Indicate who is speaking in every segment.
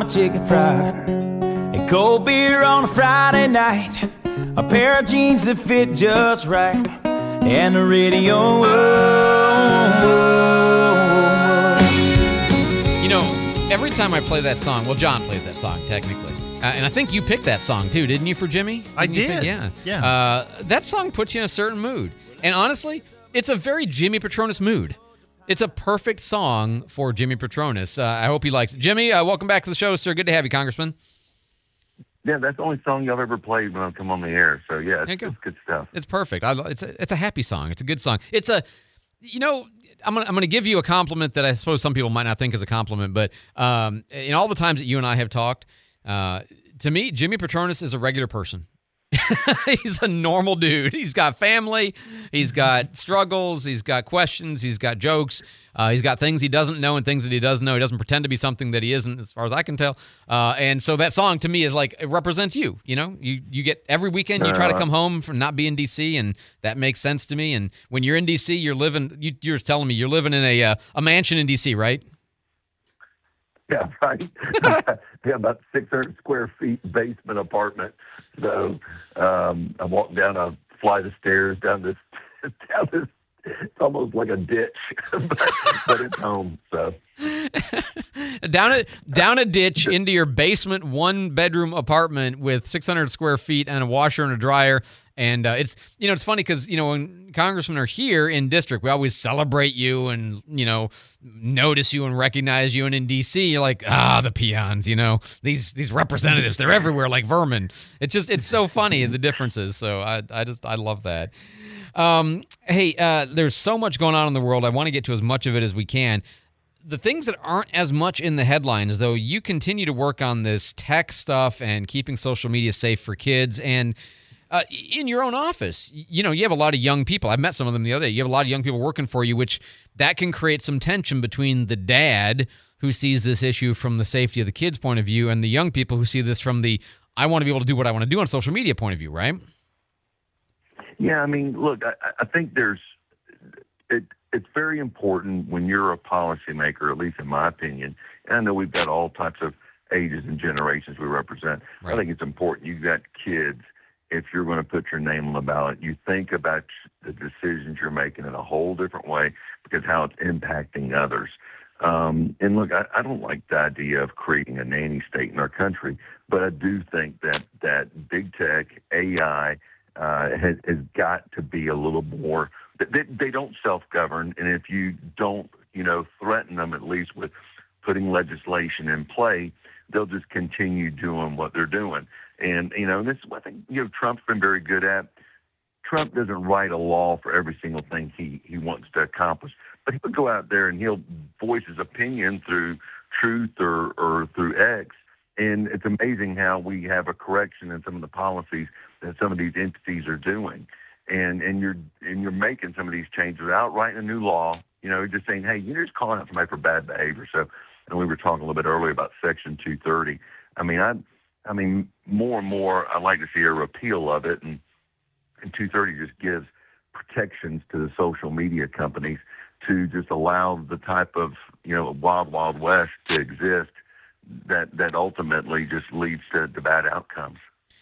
Speaker 1: hot chicken fried, and cold beer on a Friday night, a pair of jeans that fit just right, and the radio.
Speaker 2: You know, every time I play that song, well, John plays that song technically, and I think you picked that song too, didn't you, for Jimmy?
Speaker 3: I did.
Speaker 2: Yeah. That song puts you in a certain mood, and honestly, it's a very Jimmy Petronas mood. It's a perfect song for Jimmy Petronas. I hope he likes it. Jimmy, welcome back to the show, sir. Good to have you, Congressman.
Speaker 4: Yeah, that's the only song y'all ever played when I come on the air. So, yeah, it's good stuff.
Speaker 2: It's perfect. It's a happy song. It's a good song. It's a, you know, I'm gonna give you a compliment that I suppose some people might not think is a compliment, but in all the times that you and I have talked, to me, Jimmy Petronas is a regular person. He's a normal dude. He's got family. He's got struggles. He's got questions. He's got jokes. He's got things he doesn't know and things that he does know. He doesn't pretend to be something that he isn't, as far as I can tell. And so that song to me is like, it represents you. You know, you get every weekend you try to come home from not being DC, and that makes sense to me. And when you're in DC, you're living. You're telling me you're living in a mansion in DC, right?
Speaker 4: Yeah, right. Yeah, about 600 square feet basement apartment. So I walked down a flight of stairs down this. It's almost like a ditch, but it's home. So
Speaker 2: down a ditch into your basement, 1-bedroom apartment with 600 square feet and a washer and a dryer. And it's funny because when congressmen are here in district, we always celebrate you and notice you and recognize you. And in DC, you're like, the peons, these representatives, they're everywhere like vermin. It's so funny the differences. So I love that. Hey, there's so much going on in the world. I want to get to as much of it as we can. The things that aren't as much in the headlines, though, you continue to work on this tech stuff and keeping social media safe for kids. And in your own office, you have a lot of young people. I met some of them the other day. You have a lot of young people working for you, which that can create some tension between the dad who sees this issue from the safety of the kids' point of view and the young people who see this from the I want to be able to do what I want to do on social media point of view, right?
Speaker 4: Yeah, I mean, look, I think it's very important when you're a policymaker, at least in my opinion, and I know we've got all types of ages and generations we represent. Right. I think it's important. You've got kids. If you're going to put your name on the ballot, you think about the decisions you're making in a whole different way because how it's impacting others. And look, I don't like the idea of creating a nanny state in our country, but I do think that big tech, AI, has got to be a little more. They don't self-govern, and if you don't, threaten them at least with putting legislation in play, they'll just continue doing what they're doing. And this is what I think Trump's been very good at. Trump doesn't write a law for every single thing he wants to accomplish, but he'll go out there and he'll voice his opinion through Truth or through X. And it's amazing how we have a correction in some of the policies that some of these entities are doing. And you're making some of these changes without writing a new law, just saying, hey, you're just calling out somebody for bad behavior. So, and we were talking a little bit earlier about Section 230. I mean, more and more I'd like to see a repeal of it. And 230 just gives protections to the social media companies to just allow the type of, wild, wild west to exist that ultimately just leads to bad outcomes.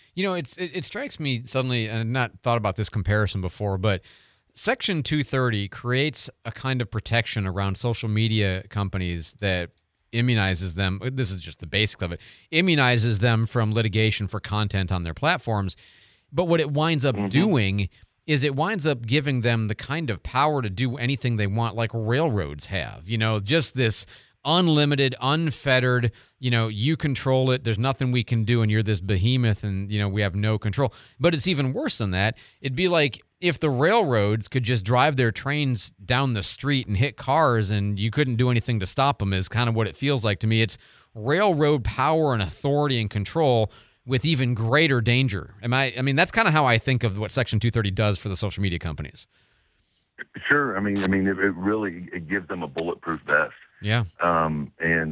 Speaker 2: It strikes me suddenly, and I've not thought about this comparison before, but Section 230 creates a kind of protection around social media companies that immunizes them. This is just the basics of it. Immunizes them from litigation for content on their platforms. But what it winds up doing is it winds up giving them the kind of power to do anything they want, like railroads have. Just this unlimited, unfettered, you control it. There's nothing we can do, and you're this behemoth, and, we have no control. But it's even worse than that. It'd be like if the railroads could just drive their trains down the street and hit cars, and you couldn't do anything to stop them, is kind of what it feels like to me. It's railroad power and authority and control with even greater danger. I mean, that's kind of how I think of what Section 230 does for the social media companies.
Speaker 4: Sure. I mean, it really gives them a bulletproof vest.
Speaker 2: Yeah.
Speaker 4: And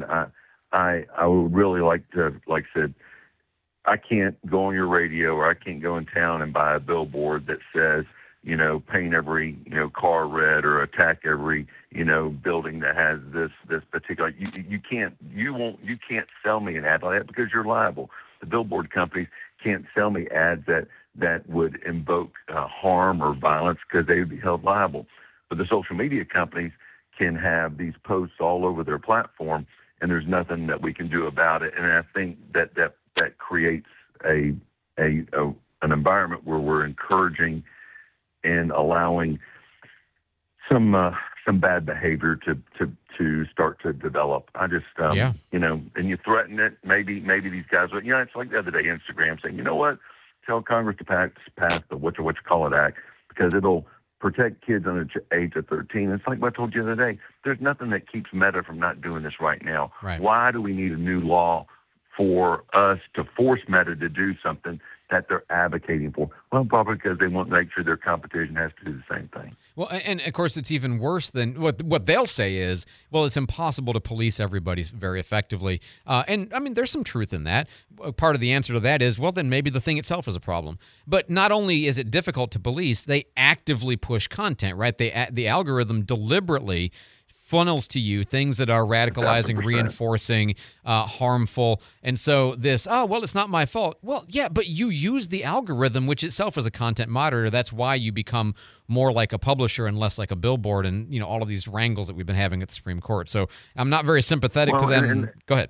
Speaker 4: I would really like to, like I said, I can't go on your radio or I can't go in town and buy a billboard that says, paint every, car red or attack every, building that has this particular. You can't sell me an ad like that because you're liable. The billboard companies can't sell me ads that would invoke harm or violence because they would be held liable. But the social media companies can have these posts all over their platform, and there's nothing that we can do about it. And I think that creates an environment where we're encouraging and allowing some bad behavior to start to develop. I just and you threaten it. Maybe these guys, it's like the other day, Instagram saying, you know what, tell Congress to pass the what you call it act because it'll protect kids under the age of 13. It's like what I told you the other day. There's nothing that keeps Meta from not doing this right now.
Speaker 2: Right.
Speaker 4: Why do we need a new law for us to force Meta to do something that they're advocating for? Well, probably because they want to make sure their competition has to do the same thing.
Speaker 2: Well, and of course, it's even worse than what they'll say is, well, it's impossible to police everybody very effectively. And I mean, there's some truth in that. Part of the answer to that is, well, then maybe the thing itself is a problem. But not only is it difficult to police, they actively push content, right? The algorithm deliberately funnels to you things that are radicalizing,
Speaker 4: 100%.
Speaker 2: reinforcing, harmful. And so it's not my fault. Well, yeah, but you use the algorithm, which itself is a content moderator. That's why you become more like a publisher and less like a billboard and, all of these wrangles that we've been having at the Supreme Court. So I'm not very sympathetic to them. Go ahead.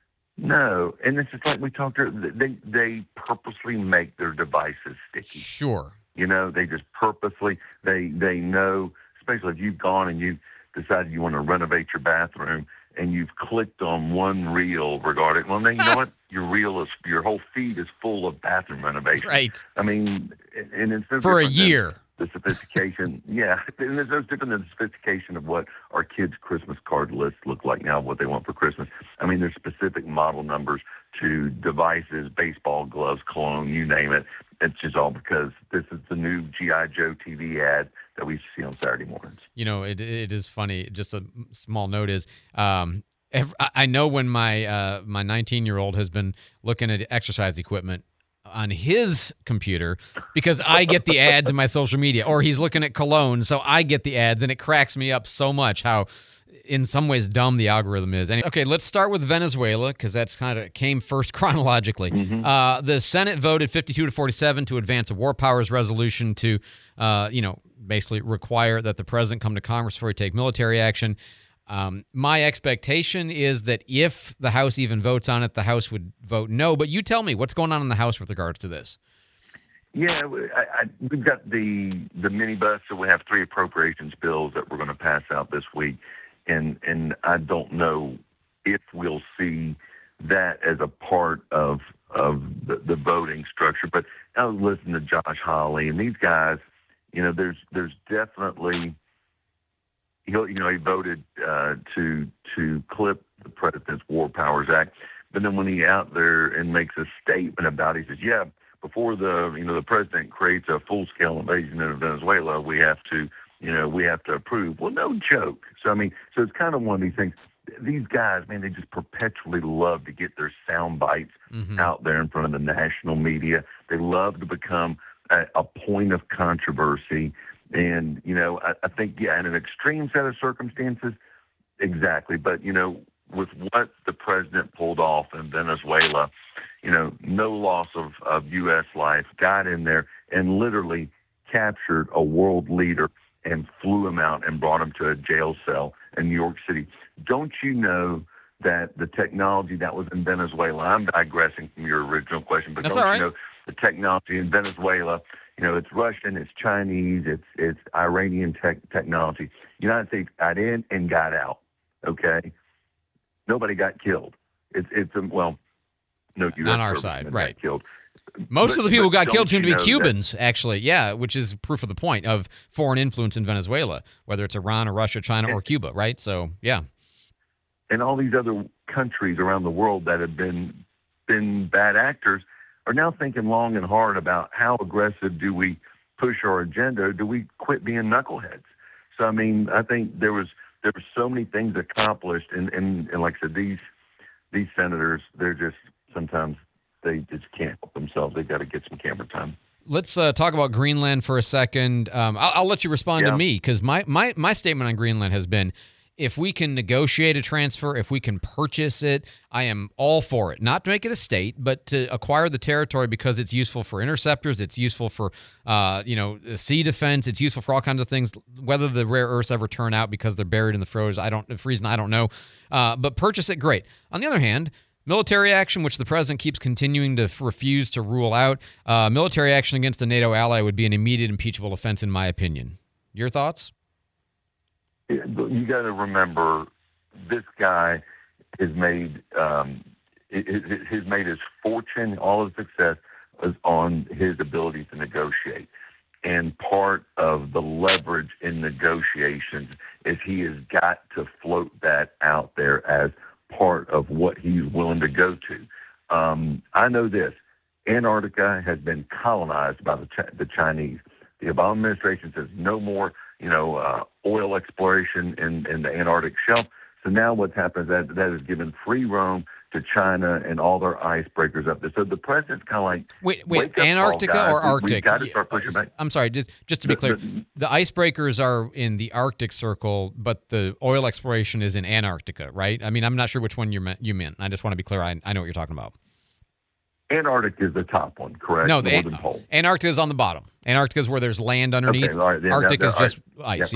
Speaker 4: No, and it's just like we talked earlier, they purposely make their devices sticky.
Speaker 2: Sure.
Speaker 4: They just purposely, they know, especially if you've gone and you've decided you want to renovate your bathroom and you've clicked on one reel regarding, well, then you know what? Your whole feed is full of bathroom renovations.
Speaker 2: Right.
Speaker 4: I mean, and it's no
Speaker 2: for a
Speaker 4: different
Speaker 2: year.
Speaker 4: than the sophistication, yeah, and it's no different than the sophistication of what our kids' Christmas card lists look like now, what they want for Christmas. I mean, there's specific model numbers to devices, baseball gloves, cologne, you name it. It's just all because this is the new G.I. Joe TV ad that we see on Saturday mornings.
Speaker 2: It is funny. Just a small note is, I know when my 19-year-old has been looking at exercise equipment on his computer because I get the ads in my social media, or he's looking at cologne, so I get the ads, and it cracks me up so much how in some ways dumb the algorithm is. Okay, let's start with Venezuela because that's kind of came first chronologically.
Speaker 4: Mm-hmm.
Speaker 2: The Senate voted 52-47 to advance a war powers resolution to, basically require that the president come to Congress before he take military action. My expectation is that if the House even votes on it, the House would vote no. But you tell me, what's going on in the House with regards to this?
Speaker 4: Yeah, we've got the minibus, so we have 3 appropriations bills that we're going to pass out this week. And I don't know if we'll see that as a part of the voting structure. But I was listening to Josh Hawley, and these guys, there's definitely, he voted to clip the President's War Powers Act. But then when he out there and makes a statement about it, he says, yeah, before the president creates a full-scale invasion of Venezuela, we have to approve. Well, no joke. So it's kind of one of these things. These guys, man, they just perpetually love to get their sound bites out there in front of the national media. They love to become a point of controversy. And, I think, in an extreme set of circumstances, exactly. But, with what the president pulled off in Venezuela, no loss of U.S. life, got in there and literally captured a world leader and flew him out and brought him to a jail cell in New York City. Don't you know that the technology that was in Venezuela, I'm digressing from your original question, but
Speaker 2: That's
Speaker 4: don't
Speaker 2: all right.
Speaker 4: you know the technology in Venezuela, it's Russian, it's Chinese, it's Iranian technology. United States got in and got out, okay? Nobody got killed. No U.S.
Speaker 2: on our
Speaker 4: servicemen
Speaker 2: side,
Speaker 4: got
Speaker 2: right.
Speaker 4: killed.
Speaker 2: Most of the people who got
Speaker 4: don't
Speaker 2: killed seem to
Speaker 4: you
Speaker 2: be
Speaker 4: know
Speaker 2: Cubans, actually. Yeah, which is proof of the point of foreign influence in Venezuela, whether it's Iran or Russia, China, or Cuba, right? So, yeah.
Speaker 4: And all these other countries around the world that have been bad actors are now thinking long and hard about how aggressive do we push our agenda, or do we quit being knuckleheads? So, I think there was so many things accomplished, and like I said, these senators, they're just sometimes they just can't help themselves. They've got to get some camera time.
Speaker 2: let's talk about Greenland for a second. I'll let you respond to me, because my statement on Greenland has been, if we can negotiate a transfer, if we can purchase it, I am all for it. Not to make it a state, but to acquire the territory because it's useful for interceptors, it's useful for sea defense, it's useful for all kinds of things. Whether the rare earths ever turn out because they're buried in the freeze, I don't know. But purchase it, great. On the other hand, military action, which the president keeps continuing to refuse to rule out, military action against a NATO ally would be an immediate impeachable offense, in my opinion. Your thoughts?
Speaker 4: You got to remember, this guy has made his fortune, all his success is on his ability to negotiate. And part of the leverage in negotiations is he has got to float that out there as part of what he's willing to go to. I know this: Antarctica has been colonized by the Chinese. The Obama administration says no more oil exploration in the Antarctic shelf. So now what's happened is that has given free roam to China and all their icebreakers up there. So the president's kind of like,
Speaker 2: wait, Antarctica or Arctic?
Speaker 4: We've got to start pushing back.
Speaker 2: I'm sorry, just to be clear, the icebreakers are in the Arctic Circle, but the oil exploration is in Antarctica, right? I mean, I'm not sure which one you meant. I just want to be clear. I know what you're talking about.
Speaker 4: Antarctica is the top one, correct?
Speaker 2: No, the Northern Pole. Antarctica is on the bottom. Antarctica is where there's land underneath. Okay, all right, Arctic is just ice.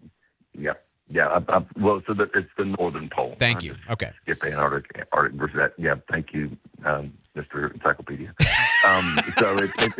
Speaker 4: Well, so it's the Northern Pole.
Speaker 2: Thank you. Okay.
Speaker 4: Skip Arctic versus that. Yeah, thank you, Mr. Encyclopedia. So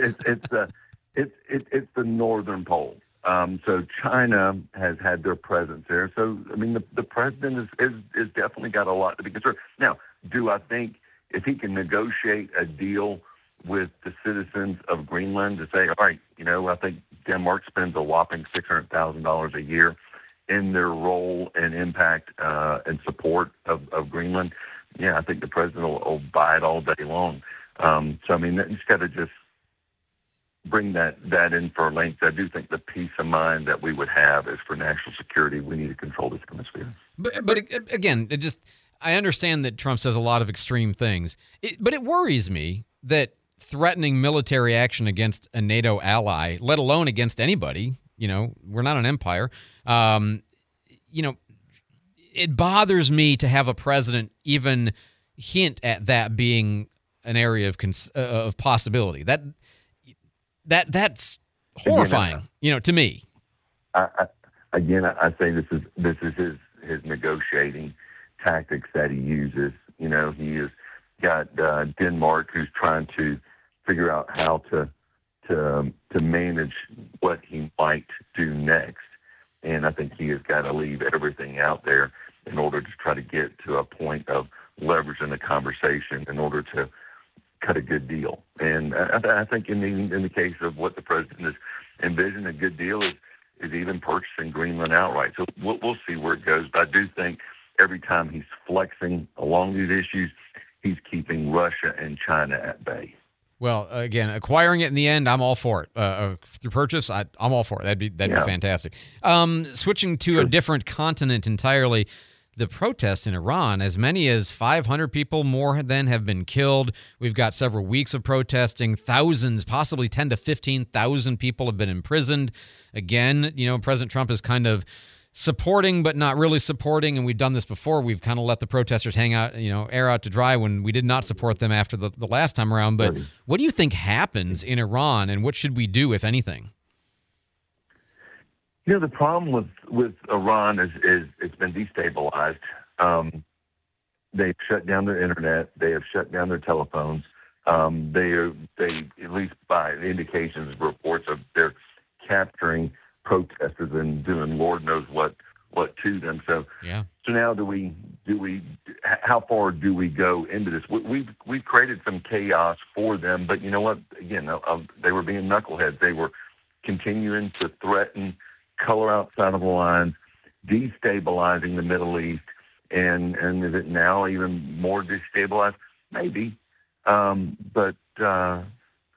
Speaker 4: it's the Northern Pole. So China has had their presence there. So I mean, the president is definitely got a lot to be concerned. Now, do I think if he can negotiate a deal with the citizens of Greenland to say, all right, I think Denmark spends a whopping $600,000 a year in their role and impact and support of Greenland, I think the president will buy it all day long. So, I mean, you just got to just bring that in for length. I do think the peace of mind that we would have is for national security. We need to control this hemisphere.
Speaker 2: But again, I understand that Trump says a lot of extreme things, but it worries me that threatening military action against a NATO ally, let alone against anybody, we're not an empire, it bothers me to have a president even hint at that being an area of possibility. That's horrifying, to me.
Speaker 4: I say this is his negotiating tactics that he uses. He has got Denmark, who's trying to figure out how to manage what he might do next, and I think he has got to leave everything out there in order to try to get to a point of leverage in the conversation in order to cut a good deal. And I think in the case of what the president has envisioned, a good deal is even purchasing Greenland outright. So we'll see where it goes. But I do think every time he's flexing along these issues, he's keeping Russia and China at bay.
Speaker 2: Well, again, acquiring it in the end, I'm all for it. Through purchase, I'm all for it. That'd be fantastic. Switching to a different continent entirely, the protests in Iran, as many as 500 people more than have been killed. We've got several weeks of protesting. Thousands, possibly 10 to 15,000 people have been imprisoned. Again, President Trump is kind of supporting but not really supporting, and we've done this before. We've kind of let the protesters hang out, air out to dry when we did not support them after the last time around. But what do you think happens in Iran, and what should we do, if anything?
Speaker 4: The problem with Iran is it's been destabilized. They've shut down their internet. They have shut down their telephones. They at least by indications, reports of they're capturing protesters and doing Lord knows what to them. So now how far do we go into this? We've created some chaos for them, but you know what? Again, they were being knuckleheads. They were continuing to threaten, color outside of the lines, destabilizing the Middle East, and is it now even more destabilized? Maybe, but I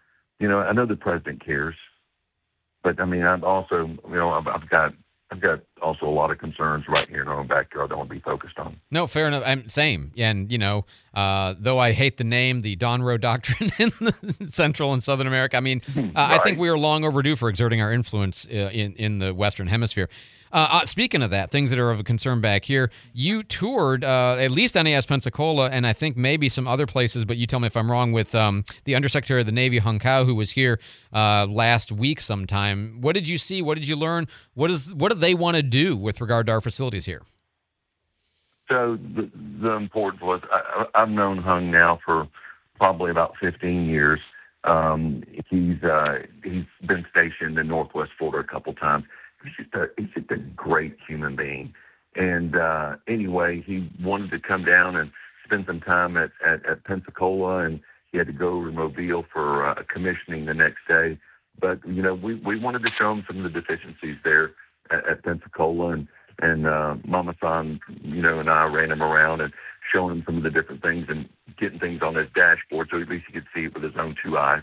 Speaker 4: know the president cares. But I mean, I'm also, I've got also a lot of concerns right here in our own backyard that I want to be focused on.
Speaker 2: No, fair enough. I'm same. And, though I hate the name, the Donroe Doctrine in Central and Southern America, I mean,
Speaker 4: Right.
Speaker 2: I think we are long overdue for exerting our influence in the Western Hemisphere. Speaking of that, things that are of a concern back here, you toured at least NAS Pensacola and I think maybe some other places, but you tell me if I'm wrong, with the Undersecretary of the Navy, Hung Cao, who was here last week sometime. What did you see? What did you learn? What do they want to do with regard to our facilities here?
Speaker 4: So the importance was, I've known Hung now for probably about 15 years. He's been stationed in Northwest Florida a couple times. He's just a great human being. And anyway, he wanted to come down and spend some time at Pensacola, and he had to go to Mobile for commissioning the next day. But, we wanted to show him some of the deficiencies there at Pensacola, and Mama San, and I ran him around and showing him some of the different things and getting things on his dashboard so at least he could see it with his own two eyes.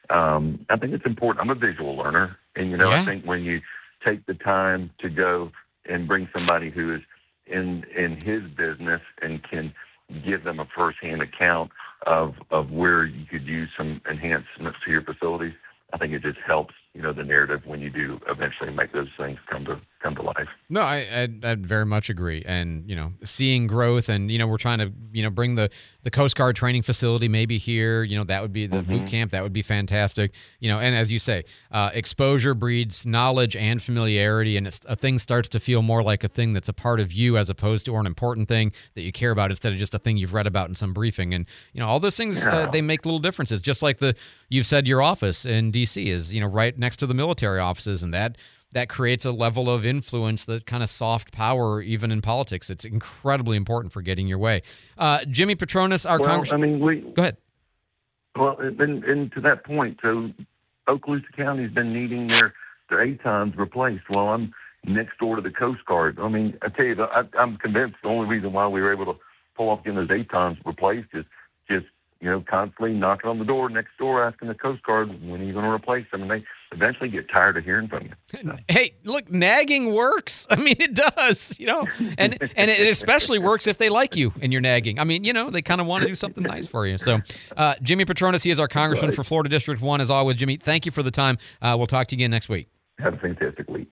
Speaker 4: I think it's important. I'm a visual learner, and,
Speaker 2: Yeah.
Speaker 4: I think when you take the time to go and bring somebody who is in his business and can give them a firsthand account of where you could use some enhancements to your facilities, I think it just helps, the narrative when you do eventually make those things come to life.
Speaker 2: No, I very much agree. And, seeing growth and, we're trying to, bring the Coast Guard training facility maybe here, that would be the boot camp. That would be fantastic. And as you say, exposure breeds knowledge and familiarity, and a thing starts to feel more like a thing that's a part of you as opposed to, or an important thing that you care about instead of just a thing you've read about in some briefing. And, all those things, they make little differences. Just like you've said your office in D.C. is, right next to the military offices, and that creates a level of influence, that kind of soft power, even in politics. It's incredibly important for getting your way. Jimmy Patronis, our congressman. Go ahead.
Speaker 4: Well, and to that point, so Okaloosa County's been needing their ATONs replaced. Well, I'm next door to the Coast Guard. I mean, I tell you, I'm convinced the only reason why we were able to pull off getting those ATONs replaced is just, constantly knocking on the door next door, asking the Coast Guard when are you going to replace them, and they eventually get tired of hearing from you. So.
Speaker 2: Hey, look, nagging works. I mean, it does, and it especially works if they like you and you're nagging. I mean, they kind of want to do something nice for you. So, Jimmy Patronis, he is our congressman for Florida District 1. As always, Jimmy, thank you for the time. We'll talk to you again next week.
Speaker 4: Have a fantastic week.